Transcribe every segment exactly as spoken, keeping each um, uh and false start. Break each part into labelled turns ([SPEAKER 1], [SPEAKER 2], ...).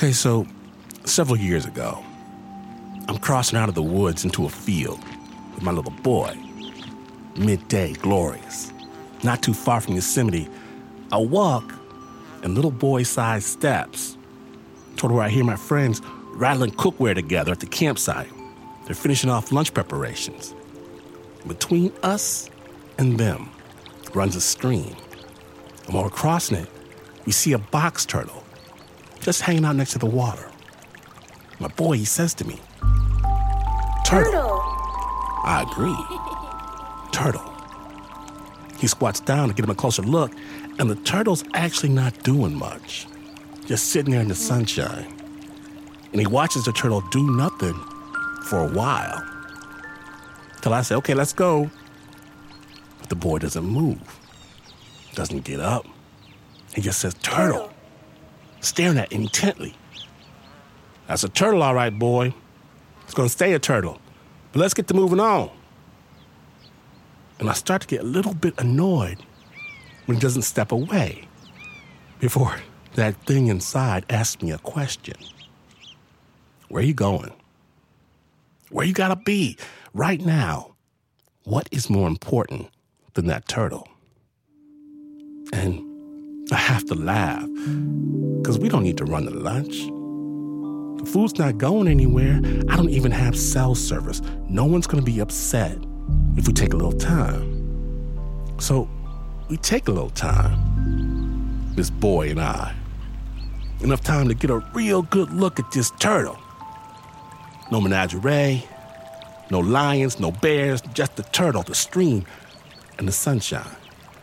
[SPEAKER 1] Okay, so several years ago, I'm crossing out of the woods into a field with my little boy. Midday, glorious. Not too far from Yosemite, I walk in little boy-sized steps toward where I hear my friends rattling cookware together at the campsite. They're finishing off lunch preparations. Between us and them runs a stream. And while we're crossing it, we see a box turtle just hanging out next to the water. My boy, he says to me, "Turtle."
[SPEAKER 2] Turtle.
[SPEAKER 1] I agree. Turtle. He squats down to get him a closer look, and the turtle's actually not doing much, just sitting there in the sunshine. And he watches the turtle do nothing for a while. Till I say, "Okay, let's go." But the boy doesn't move, doesn't get up. He just says, "Turtle," staring at him intently. "That's a turtle, all right, boy. It's going to stay a turtle. But let's get to moving on." And I start to get a little bit annoyed when he doesn't step away before that thing inside asks me a question. Where you going? Where you gotta be right now? What is more important than that turtle? And I have to laugh, because we don't need to run to lunch. The food's not going anywhere. I don't even have cell service. No one's gonna be upset if we take a little time. So we take a little time, this boy and I. Enough time to get a real good look at this turtle. No menagerie, no lions, no bears, just the turtle, the stream, and the sunshine.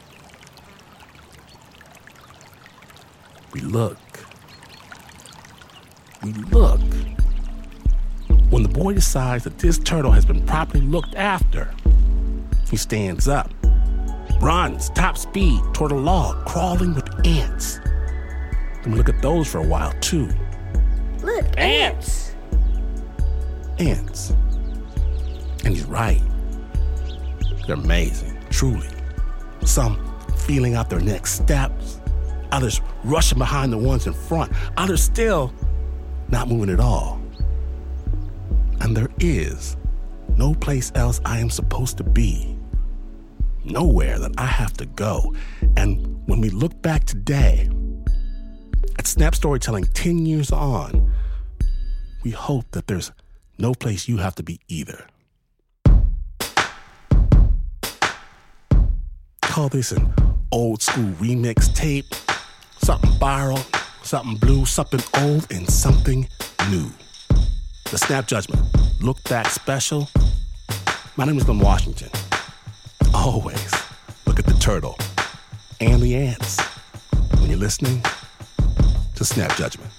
[SPEAKER 1] We look. We look. When the boy decides that this turtle has been properly looked after, he stands up, runs top speed toward a log crawling with ants. And we look at those for a while, too.
[SPEAKER 2] Look, ants.
[SPEAKER 1] Ants. And he's right. They're amazing, truly. Some feeling out their next steps, others rushing behind the ones in front, others still not moving at all. And there is no place else I am supposed to be. Nowhere that I have to go. And when we look back today, at Snap Storytelling ten years on, we hope that there's no place you have to be either. Call this an old school remix tape, something viral, something blue, something old, and something new. The Snap Judgment Look Back Special. My name is Glenn Washington. Always look at the turtle and the ants when you're listening to Snap Judgment.